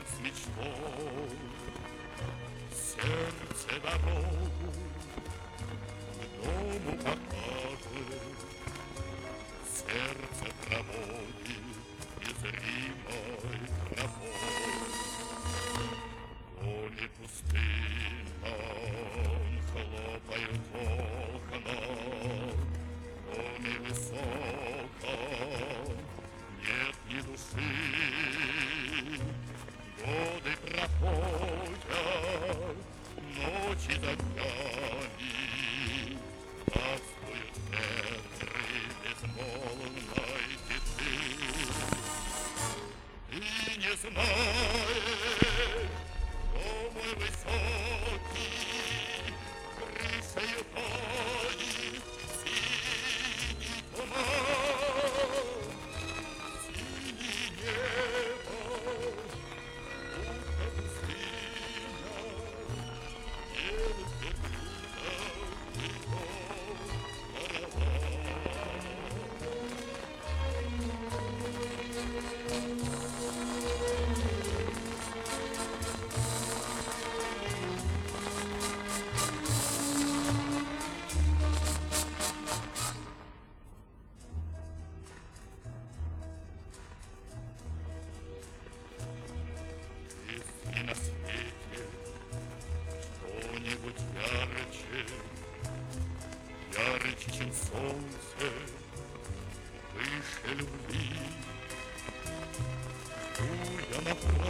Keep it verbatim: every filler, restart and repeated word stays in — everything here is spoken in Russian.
с мечтой, сердце дорогу к дому покажет, сердце проводит незримой тропой. То не пустынно хлопают окна, то невысоко нет ни души. Годы проходят, ночи догони, царствуют ветры безмолвной тиши. Ты не знаешь, что мой высокий крышею тонет синий туман, синее небо, будто пустыня, белых верблюдов веков караван. Если на свете что-нибудь ярче, ярче, чем солнце, выше любви, жду я на